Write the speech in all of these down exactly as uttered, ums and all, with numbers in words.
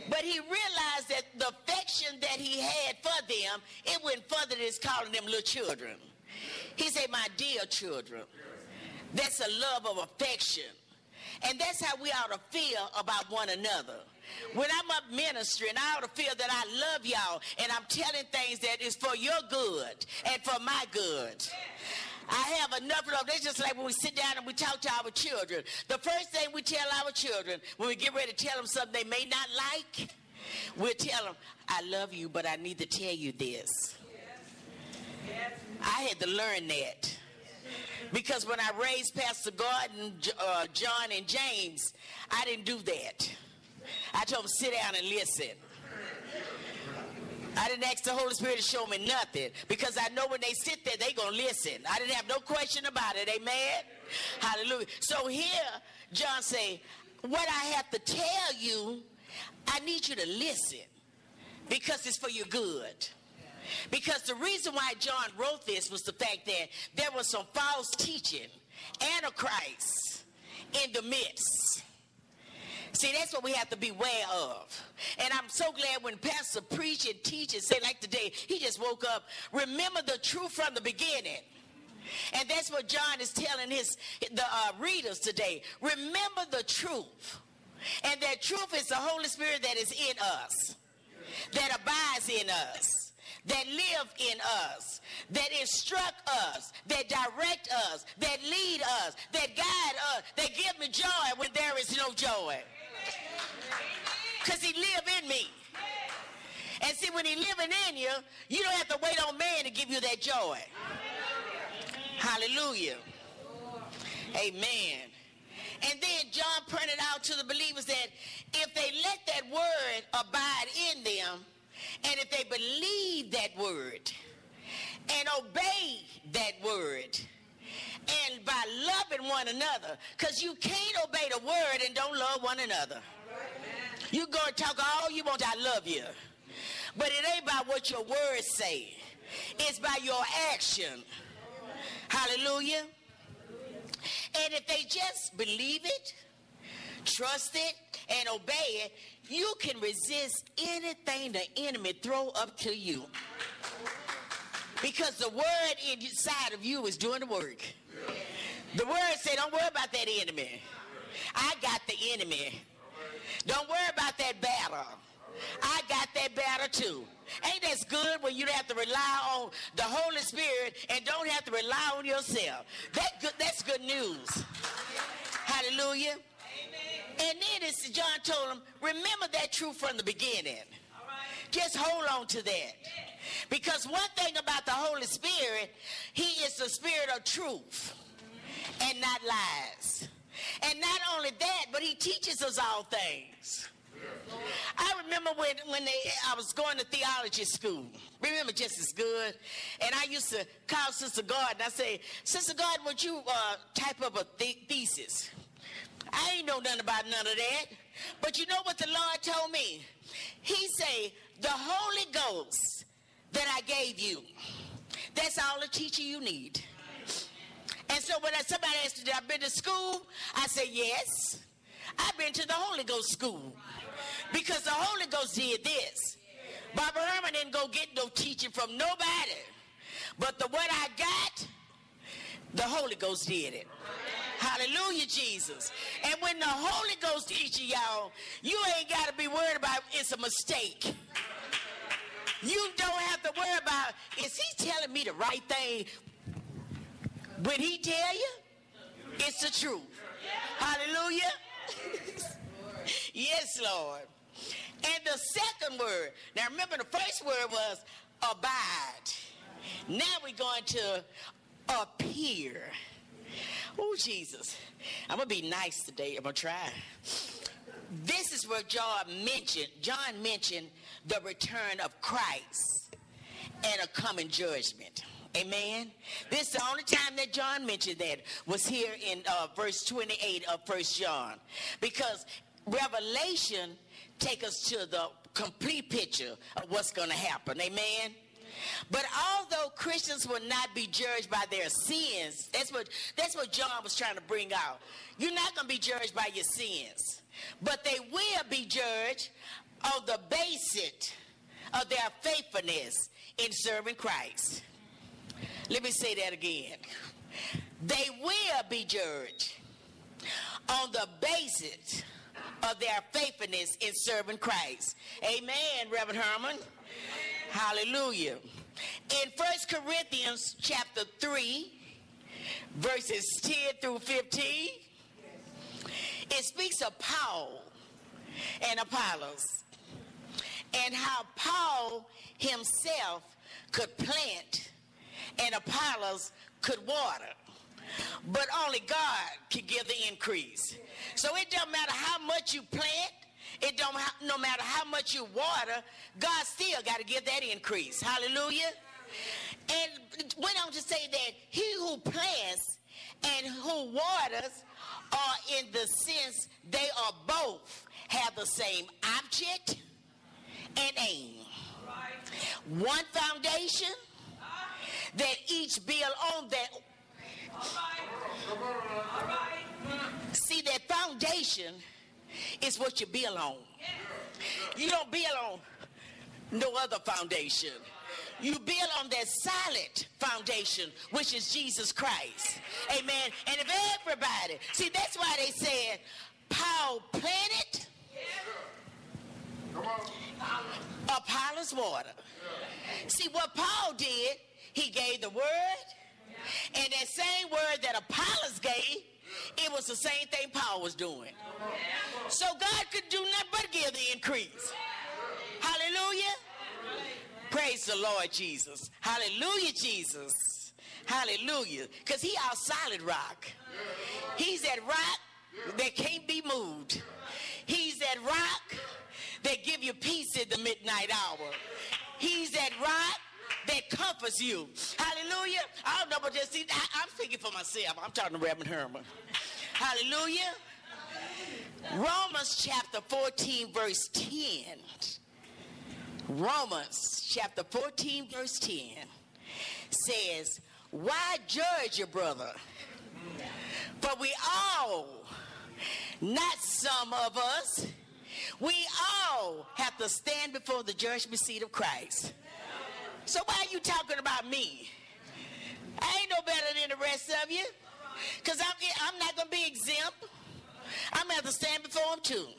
But he realized that the affection that he had for them, it went further than just calling them little children. He said, my dear children. That's a love of affection. And that's how we ought to feel about one another. When I'm up ministering, I ought to feel that I love y'all and I'm telling things that is for your good and for my good. I have enough love. That's just like when we sit down and we talk to our children. The first thing we tell our children when we get ready to tell them something they may not like, we'll tell them, I love you, but I need to tell you this. I had to learn that. Because when I raised Pastor Gordon, uh, John, and James, I didn't do that. I told them, sit down and listen. I didn't ask the Holy Spirit to show me nothing. Because I know when they sit there, they're going to listen. I didn't have no question about it. Amen? Hallelujah. So here, John say, what I have to tell you, I need you to listen. Because it's for your good. Because the reason why John wrote this was the fact that there was some false teaching, Antichrist, in the midst. See, that's what we have to beware of. And I'm so glad when Pastor preach and teach and say like today, he just woke up, remember the truth from the beginning. And that's what John is telling his the uh, readers today. Remember the truth. And that truth is the Holy Spirit that is in us, that abides in us, that live in us, that instruct us, that direct us, that lead us, that guide us, that give me joy when there is no joy. Because he live in me. And see, when he living in you, you don't have to wait on man to give you that joy. Hallelujah. Amen. And then John pointed out to the believers that if they let that word abide in them, and if they believe that word and obey that word, and by loving one another, because you can't obey the word and don't love one another. You go and talk all you want, I love you. But it ain't by what your words say. It's by your action. Hallelujah. And if they just believe it, trust it, and obey it, you can resist anything the enemy throw up to you. Because the word inside of you is doing the work. The word say, don't worry about that enemy. I got the enemy. Don't worry about that battle. I got that battle too. Ain't that good when you don't have to rely on the Holy Spirit and don't have to rely on yourself? That good, that's good news. Hallelujah. And then it's, John told him, remember that truth from the beginning. Just hold on to that. Because one thing about the Holy Spirit, he is the spirit of truth and not lies. And not only that, but he teaches us all things. I remember when, when they, I was going to theology school. Remember just as good. And I used to call Sister Gordon. I say, Sister Gordon, would you uh, type up a th- thesis? I ain't know nothing about none of that. But you know what the Lord told me? He say, the Holy Ghost that I gave you, that's all the teacher you need. And so when somebody asked me, did I been to school? I say, yes. I've been to the Holy Ghost school. Because the Holy Ghost did this. Barbara Herman didn't go get no teaching from nobody. But the what I got, the Holy Ghost did it. Hallelujah, Jesus. And when the Holy Ghost teaches y'all, you ain't got to be worried about it's a mistake. You don't have to worry about, is he telling me the right thing? When he tell you, it's the truth. Hallelujah. Yes, Lord. And the second word, now remember the first word was abide. Now we're going to appear. Oh, Jesus. I'm going to be nice today. I'm going to try. This is where John mentioned, John mentioned the return of Christ and a coming judgment. Amen. This is the only time that John mentioned that was here in uh, verse twenty-eight of First John. Because Revelation take us to the complete picture of what's going to happen. Amen. But although Christians will not be judged by their sins, that's what that's what John was trying to bring out. You're not going to be judged by your sins, but they will be judged on the basis of their faithfulness in serving Christ. Let me say that again. They will be judged on the basis of their faithfulness in serving Christ. Amen, Reverend Herman. Hallelujah. In First Corinthians chapter three, verses ten through fifteen, it speaks of Paul and Apollos and how Paul himself could plant and Apollos could water, but only God can give the increase. So it don't matter how much you plant, it don't ha- no matter how much you water, God still got to give that increase. Hallelujah. And went on to say that he who plants and who waters are in the sense they are both have the same object and aim. One foundation that each build on that. See, that foundation is what you build on. You don't build on no other foundation. You build on that solid foundation, which is Jesus Christ. Amen. And if everybody, see, that's why they said Paul planted, Apollos water. See, what Paul did, he gave the word, and that same word that Apollos gave, it was the same thing Paul was doing. So God could do nothing but give the increase. Hallelujah. Praise the Lord Jesus. Hallelujah, Jesus. Hallelujah. Because he our solid rock. He's that rock that can't be moved. He's that rock that give you peace at the midnight hour. He's that rock that comforts you. Hallelujah. I don't know, but just see, I, I'm speaking for myself. I'm talking to Reverend Herman. Hallelujah. Romans chapter fourteen, verse ten. Romans chapter fourteen, verse ten says, why judge your brother? For we all, not some of us, we all have to stand before the judgment seat of Christ. So why are you talking about me? I ain't no better than the rest of you. Because I'm, I'm not going to be exempt. I'm going to have to stand before him too.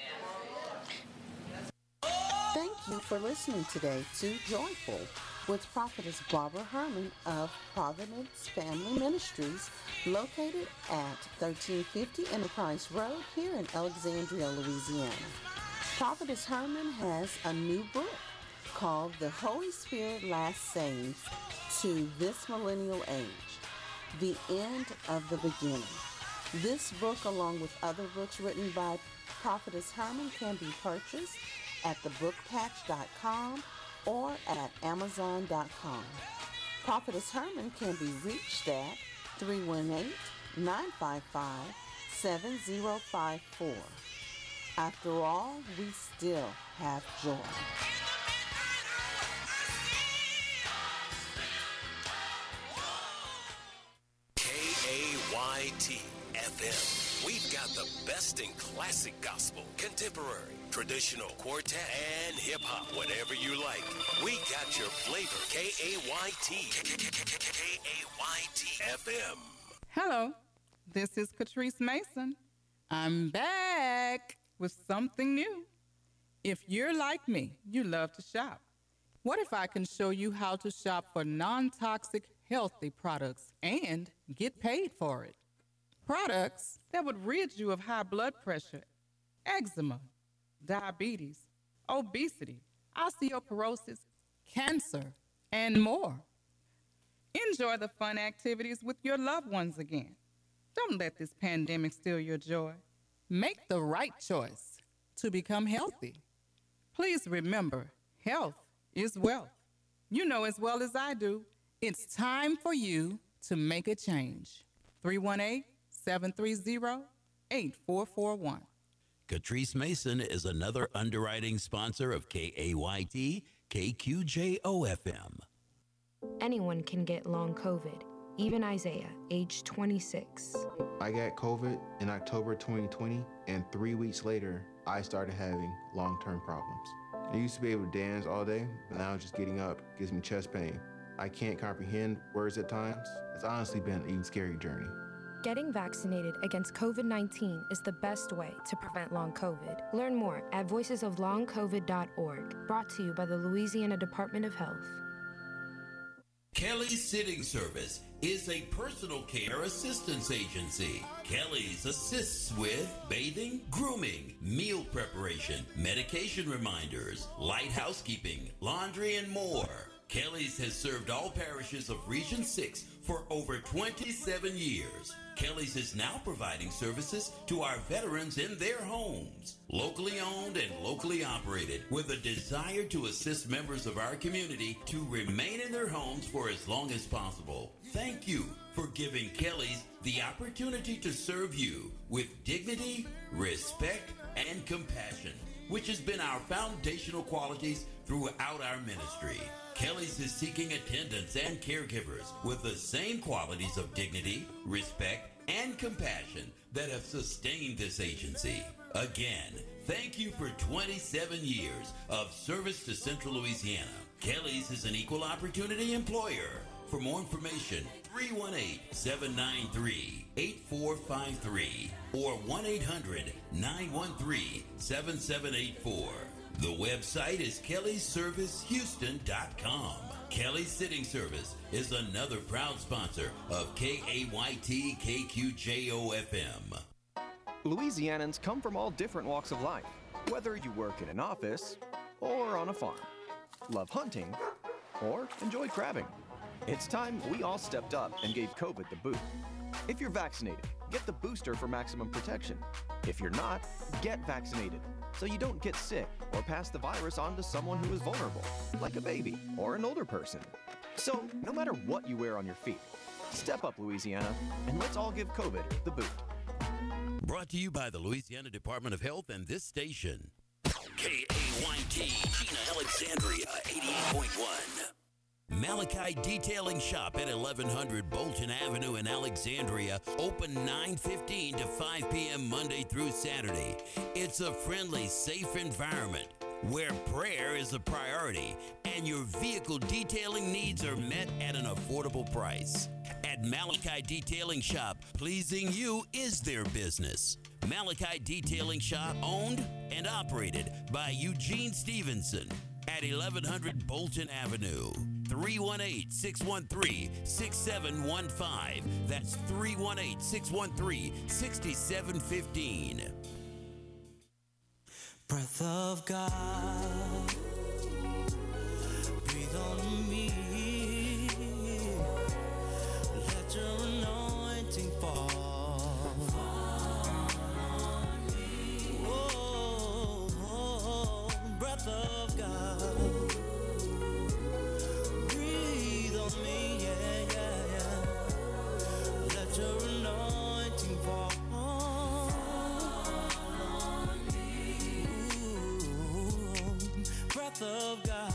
Thank you for listening today to Joyful with Prophetess Barbara Herman of Providence Family Ministries, located at thirteen fifty Enterprise Road here in Alexandria, Louisiana. Prophetess Herman has a new book called The Holy Spirit Last Saves to This Millennial Age, The End of the Beginning. This book, along with other books written by Prophetess Herman, can be purchased at the book patch dot com or at amazon dot com. Prophetess Herman can be reached at three one eight, nine five five, seven zero five four. After all, we still have joy. K A Y T F M. We've got the best in classic gospel, contemporary, traditional, quartet, and hip-hop. Whatever you like, we got your flavor. K A Y T. K A Y T F M. Hello, this is Catrice Mason. I'm back with something new. If you're like me, you love to shop. What if I can show you how to shop for non-toxic, healthy products and get paid for it? Products that would rid you of high blood pressure, eczema, diabetes, obesity, osteoporosis, cancer, and more. Enjoy the fun activities with your loved ones again. Don't let this pandemic steal your joy. Make the right choice to become healthy. Please remember, health is wealth. You know as well as I do, it's time for you to make a change. three one eight, seven three zero, eight four four one. Catrice Mason is another underwriting sponsor of K A Y T, K Q J O F M. Anyone can get long COVID, even Isaiah, age twenty-six. I got COVID in October twenty twenty, and three weeks later, I started having long-term problems. I used to be able to dance all day, but now just getting up gives me chest pain. I can't comprehend words at times. It's honestly been an even scary journey. Getting vaccinated against COVID nineteen is the best way to prevent long COVID. Learn more at voices of long covid dot org. Brought to you by the Louisiana Department of Health. Kelly's Sitting Service is a personal care assistance agency. Kelly's assists with bathing, grooming, meal preparation, medication reminders, light housekeeping, laundry, and more. Kelly's has served all parishes of Region six for over twenty-seven years. Kelly's is now providing services to our veterans in their homes. Locally owned and locally operated, with a desire to assist members of our community to remain in their homes for as long as possible. Thank you for giving Kelly's the opportunity to serve you with dignity, respect, and compassion, which has been our foundational qualities throughout our ministry. Kelly's is seeking attendants and caregivers with the same qualities of dignity, respect, and compassion that have sustained this agency. Again, thank you for twenty-seven years of service to Central Louisiana. Kelly's is an equal opportunity employer. For more information, three one eight, seven nine three, eight four five three or one eight hundred, nine one three, seven seven eight four. The website is kellys service houston dot com. Kelly's Sitting Service is another proud sponsor of K A Y T K Q J O F M. Louisianans come from all different walks of life, whether you work in an office or on a farm, love hunting or enjoy crabbing. It's time we all stepped up and gave COVID the boot. If you're vaccinated, get the booster for maximum protection. If you're not, get vaccinated so you don't get sick or pass the virus on to someone who is vulnerable, like a baby or an older person. So, no matter what you wear on your feet, step up, Louisiana, and let's all give COVID the boot. Brought to you by the Louisiana Department of Health and this station. K A Y T, Gina Alexandria, eighty-eight point one. Malachi Detailing Shop at eleven hundred Bolton Avenue in Alexandria, open nine fifteen to five p.m. Monday through Saturday. It's a friendly, safe environment where prayer is a priority and your vehicle detailing needs are met at an affordable price. At Malachi Detailing Shop, pleasing you is their business. Malachi Detailing Shop, owned and operated by Eugene Stevenson at eleven hundred Bolton Avenue. three one eight, six one three, six seven one five. That's three one eight, six one three, six seven one five. Breath of God, breathe on me. Let your anointing fall. Oh, oh, oh, breath of God, breathe on me, yeah, yeah, yeah. Let your anointing fall. Ooh, breath of God.